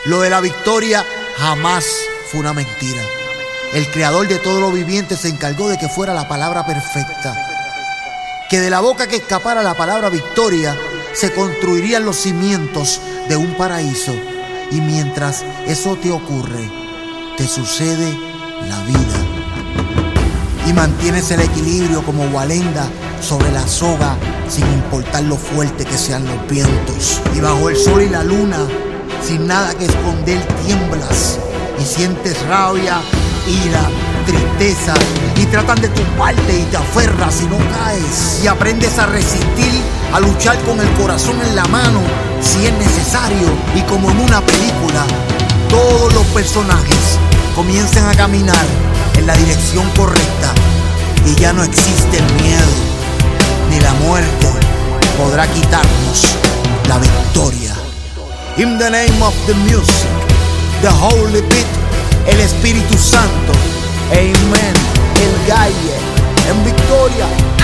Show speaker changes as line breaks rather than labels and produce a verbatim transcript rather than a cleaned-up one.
Lo de la victoria jamás fue una mentira. El creador de todo lo viviente se encargó de que fuera la palabra perfecta, que de la boca que escapara la palabra victoria se construirían los cimientos de un paraíso. Y mientras eso te ocurre, te sucede la vida y mantienes el equilibrio como Walenda sobre la soga, sin importar lo fuerte que sean los vientos. Y bajo el sol y la luna, sin nada que esconder, tiemblas y sientes rabia, ira, tristeza, y tratan de tumbarte y te aferras y no caes. Y aprendes a resistir, a luchar con el corazón en la mano si es necesario. Y como en una película, todos los personajes comienzan a caminar en la dirección correcta y ya no existe el miedo, ni la muerte podrá quitarnos la victoria. In the name of the music, the holy beat, el Espíritu Santo, amen, el Galle, en victoria.